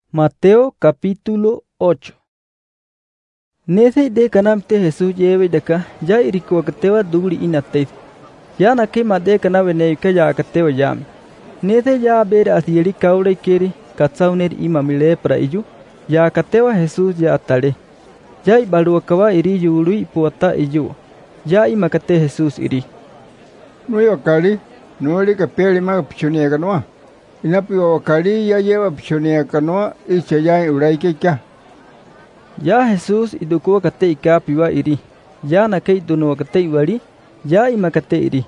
Mateo capítulo 8. Nese de kanamte Jesús lleve de acá, ya irikuacatewa duri inate. Ya na que made canabe neika ya catewa yami. Nese ya ver asieri caure keri, katsauner imamile para ello, ya catewa Jesús ya tale. Ya ibaluakawa iri yului puata ello. Ya imakate Jesús iri. No iba cali, no le capeli más pichonia canoa. Inapio cali ya lleva pichonia canoa y se ya uraike ya. Ya Jesús idukua kate ikapiwa iri. Ya nakei dunuwa kate iwari, ya imakate iri.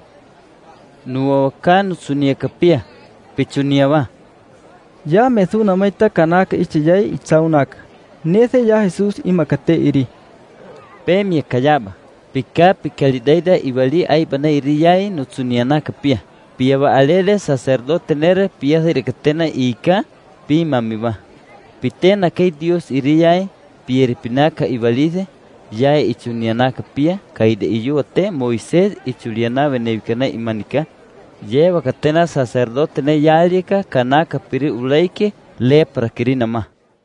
Nuwakan sunia kapia, pichunia wa. Ya mesu namaita kanaka ichayai itzaunak. Nese ya Jesús imakate iri. Pemia kayaba, pika pikalidaida iwali ay bana iri yai nutsuniana kapia. Piaba alele sacerdote nere pia hirikatena ika pi mamiwa. Pitena kay Dios iri yai pieripinaka ivalide yai ichunianaka pia kaide iyuate Moisés ichuliana venevicana imanica lleva catena sacerdote ne yalika kanaka piri ulaike lepra kirinama.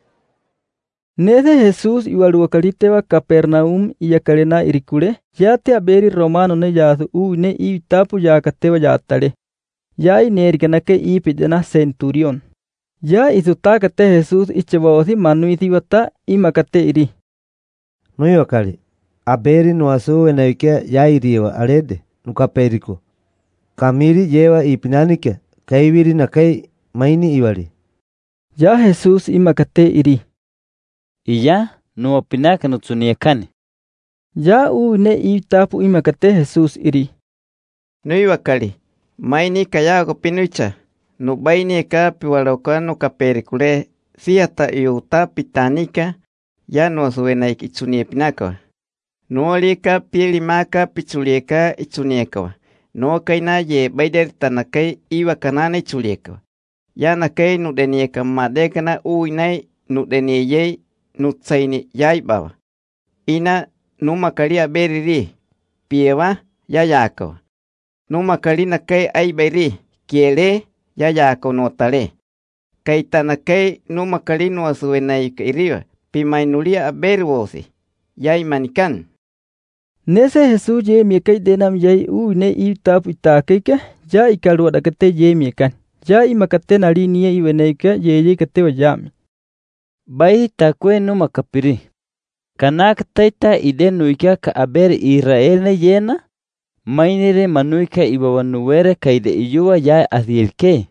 Nede Jesús iwaluakalitewa Capernaum iyakalena irikule yate aberi romano ne yasu ne itapu yakatewa yatale yai nerikanake ipidena centurion. Ya isutakate Jesús ichebaosi manuisiwata imakate iri. No iwakali, aberi nuasu enawike ya iriwa alede, nukaperiko. Kamiri lleva ipinanike, kaibiri na kai maini iwali. Ya Jesús imakate iri. Iya nuopinaka nutsuniakani. Ya ne itapu imakate Jesús iri. No iwakali, maini kayago pinucha. No baini ka piwalokano ka perikule siata iuta pitanika ya no suena ikitsunie pinaka. No lika pilimaka pichulieka itsunieka. No kaina ye baider tanakai iwa kanane chulieka. Ya nakai no denieka madekana uinai no deniye no tsaini yai baba. Ina no makalia beriri piewa ya yako. No makali nakai ai beri kiele ya konotale. Kaitana kay no makalino asuenay kairiwa. Pimainulia aberwosi. Yay manikan. Nese Jesús ye miekay denam yay ne itapu itakeke ya ikaluadakate ye miekan. Ya imakate nalinia iwenayka ye kate wayami. Bai takwe no makapiri. Kanak taita ide nuika ka aber Israel ne yena. Mainire manuika ibawanuwere kaide iyuwa ya adhielke.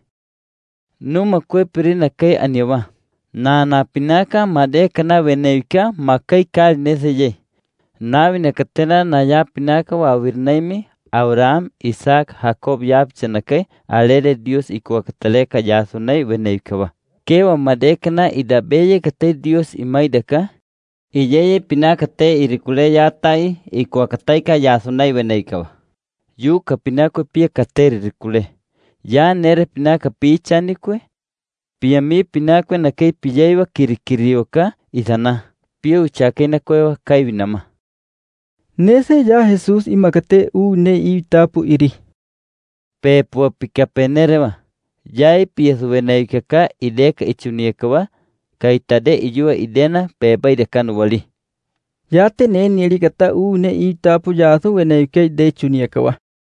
Numa kwe pirina kay aniwa. Na pinaka made kana venevika makai kal neseye. Navi nakatena na ya pinaka wa wirnaimi Abraham, Isaac, Jacob yab chenakay alele Dios ikuakataleka yasunay venevikawa. Kewa made kana idabeye kate Dios imaidaka. Iyeye pinaka te irikule yatai ikuakataika yasunay venevikawa. Yu kapinako pia kateri rikule. Ya nere pinaka pichanikwe. Pia mi pinakwe na kei piyaiwa kirikirioka idana. Pia uchake na kwewa kaivinama. Nese ya Jesús imakate ne itapu iri. Pepua pikapenerewa. Yai pia suvenaikaka ideka ichuniekawa. Kaitade iyua idena peba idekanu wali. Yate ne nirikata ne itapu yasu venaike de chuniekawa.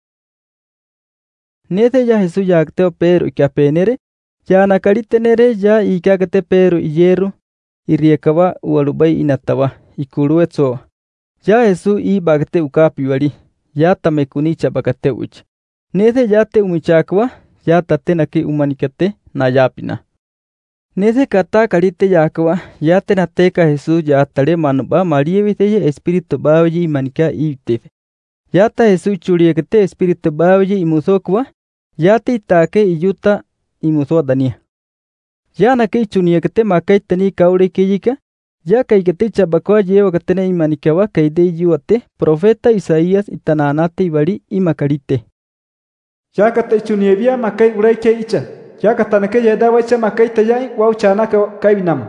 Nese ya Jesús yakteo Pedro ikapenere, ya nakalitenere ya ikakate Pedro iyeru, iriekawa ualubai inatawa, ikuruetso. Ya Jesús ibakate ukapiwali, ya tamekunicha bakate uch. Nese yate umichakwa, ya tatenaki umanikate na yapina. Nese kata kalite yakwa, ya tenateka Jesús ya tale manuba marieviteye espiritu bawaji imanika ibtefe. Ya ta Jesús churiekate espiritu bawaji imusokwa, ya te itake iyuta imuswa dania. Ya na kei chuniekate makai tani kaure keyika, ya kaikate chabakwa yewa katene imanikawa kaide iyuate, profeta Isaías itananate ibali imakarite. Ya kate chuniebia makai uraike icha, ya katanake yedawacha makai tayai wauchanaka kaibinama.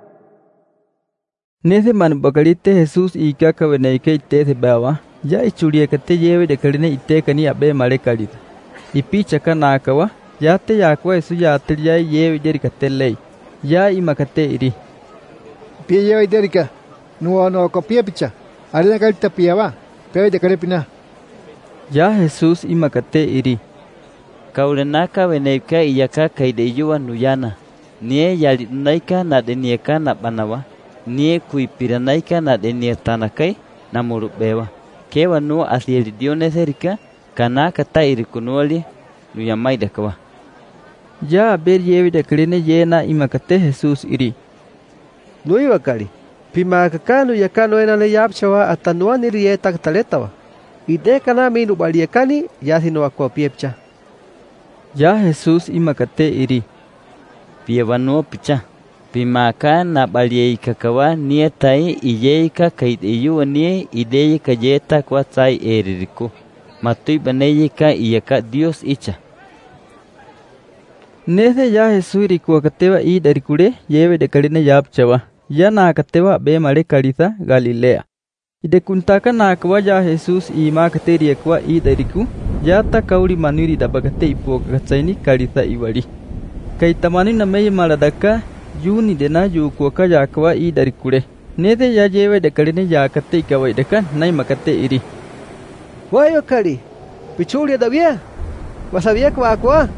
Nese manubakalite Jesús ikaka veneike itese bawa, ya ichuriekate yewe dekarine itekani abe marekalita. Ipichaka nakawa, yate yakwa Jesús yatelia yewe jerikatelei. ya imakate iri. Pia lleva idérica, no copia picha, arena calta piaba, pero de carepina. Ya Jesús imakate iri. Kaulenaka veneuka iyaka kaideyuwa nuyana. Nie yalinaika na denieka na banawa. Nie kuipiranaika na denietanakai na murubewa. Kewa no asielidiones erika, kanaka ta irikunuali nuyamaidakawa. Ya ber yevi de krene yena imakate Jesús iri. Nui wakali. Pima kakanu yakano ena le yapchawa atanua niri tak taletawa. Ide kana minu baliekani yasino akwa piepcha. Ya Jesús imakate iri. Pievano picha. Pimaka na baliekakawa nietai iyeika kaideyu nie ideye kayeta kwa tsai eririku. Matui baneyika iyaka Dios icha. Nese ya Jesús irikuakatewa i darikure yeve de karine yapchawa. Ya nakatewa be mare karisa Galilea. Ide kuntaka nakawa ya Jesús imakate riekwa i dariku. Ya ta kauri manuri dabagate ipokatsaini karisa iwari. Kaitamani namei maladaka yuni dena yukuaka yakawa i darikure. Nese ya yeve de karine yakate ikawa ideka nai makate iri. Wayo kali. Pichulia davia. Wasabia kwa.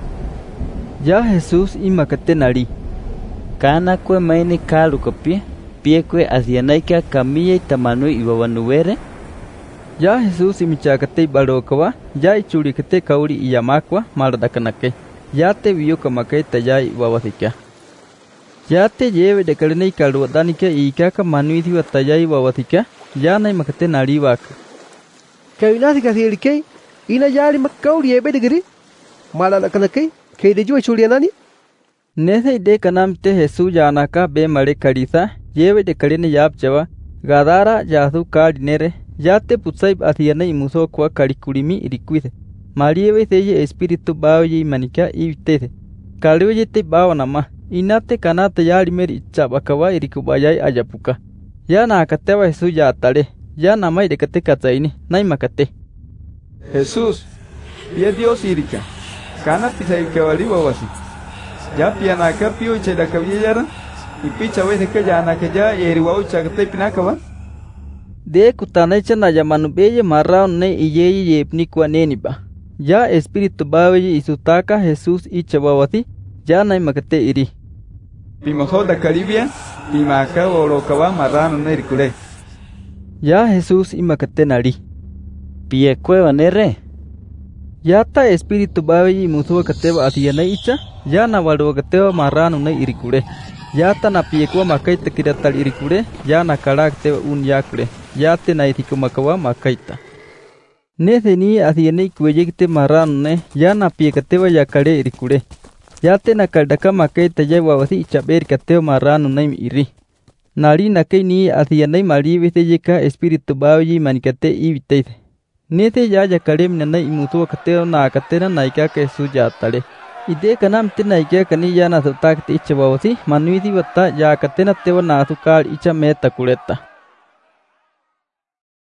Ya Jesús imakate nari. Kana kwe maini kalu kopie. Pie kwe asianaika kamiya itamanui iwawanuwere. Ya Jesús imichakate ibarokawa. Ya ichurikate kauri iyamakwa maladakanake. Ya te viyukamake taya iwawasika. Ya te yeve de karine ikalu danike ikaka manuisi wataya iwawasika. Ya na imakate nari waka. Kayunasi kasirikei. Ina yari makauri ebe digiri. Maladakanake. Kaideju chulianani? Nese ide kanamte Jesús yanaka be mare karisa. Yeve de karine yapchawa. Gadara yasu karinere. Yate putsaib asiana imuso kwa karikurimi irikuise. Marieve seye espiritu baoye imanika ibitese. Kaliwe te bawa nama. Inate kanate yari meri ichabakawa irikubayai ayapuka. Ya nakatewa Jesús yatare. Ya nama idekate katsaini. Naimakate. Jesús, pia Dios irika. Kana pisai kawali wawasi. Ya piana ka pio cheda kavyara. Ipicha wese ka jana ka ja yeri wau chakate pinakawa. De kutana chana yamanu beye marrao ne iyeyi yepni kwa neniba. Ya espiritu bawe isutaka Jesús ichabawati. Ya naimakate iri. Pimoso da Caribia. Pimaka orokawa marrano ne irikure. Ya Jesús imakate nari. Pie cueva nere. Yata espiritu bawe musuwa katewa asiyana icha. Ya na walwa katewa marrano ne irikure. Yata na piekwa makaita kiratal irikure. Ya na karaktewa unyakure. Yate na itiko makawa makaita. Nese ni asiyana ikuwejekte marrano ne. Ya na piekatewa yakare irikure. Yate na kaldaka makaita yawawasi ichaber katewa marrano ne iri. Nari na kei ni asiyana mariwese yeka espiritu bawe manikate ibiteise. Nese ya yakarem na imutuwa kateo na katena naika ke sujatale. Ide kanam te naika kani ya na sotakte icha bawasi manuisi wata ya katena tewa na sukar icha meta kuleta.